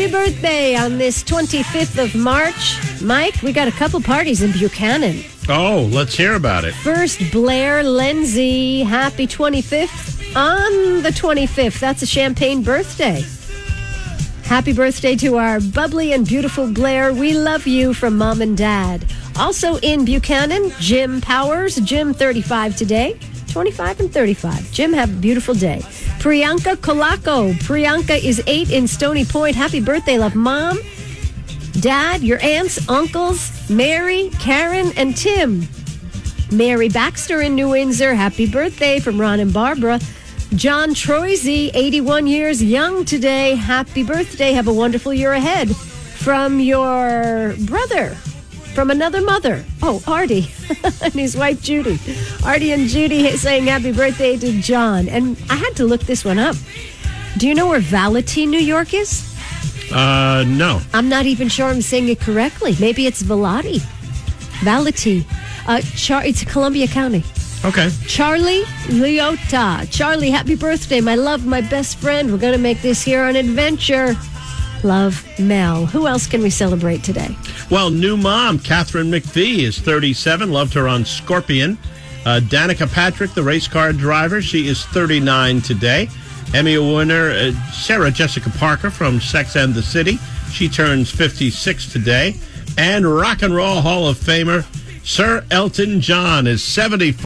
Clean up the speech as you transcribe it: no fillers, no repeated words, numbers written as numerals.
birthday on this 25th of March. Mike, we got a couple parties in Buchanan. Oh, let's hear about it. First, Blair Lindsay. Happy 25th on the 25th. That's a champagne birthday. Happy birthday to our bubbly and beautiful Blair. We love you from Mom and Dad. Also in Buchanan, Jim Powers. Jim, 35 today. 25 and 35. Jim, have a beautiful day. Priyanka Kolako. Priyanka is 8 in Stony Point. Happy birthday, love. Mom, Dad, your aunts, uncles, Mary, Karen, and Tim. Mary Baxter in New Windsor. Happy birthday from Ron and Barbara. John Troisy, 81 years young today. Happy birthday. Have a wonderful year ahead. From your brother, from another mother. Oh, Artie and his wife, Judy. Artie and Judy saying happy birthday to John. And I had to look this one up. Do you know where Valentine, New York is? No. I'm not even sure I'm saying it correctly. Maybe it's Valati. Valati. It's Columbia County. Okay. Charlie Liotta. Charlie, happy birthday. My love, my best friend. We're going to make this here an adventure. Love, Mel. Who else can we celebrate today? Well, new mom, Catherine McVie, is 37. Loved her on Scorpion. Danica Patrick, the race car driver, she is 39 today. Emmy winner, Sarah Jessica Parker from Sex and the City. She turns 56 today. And Rock and Roll Hall of Famer, Sir Elton John, is 74.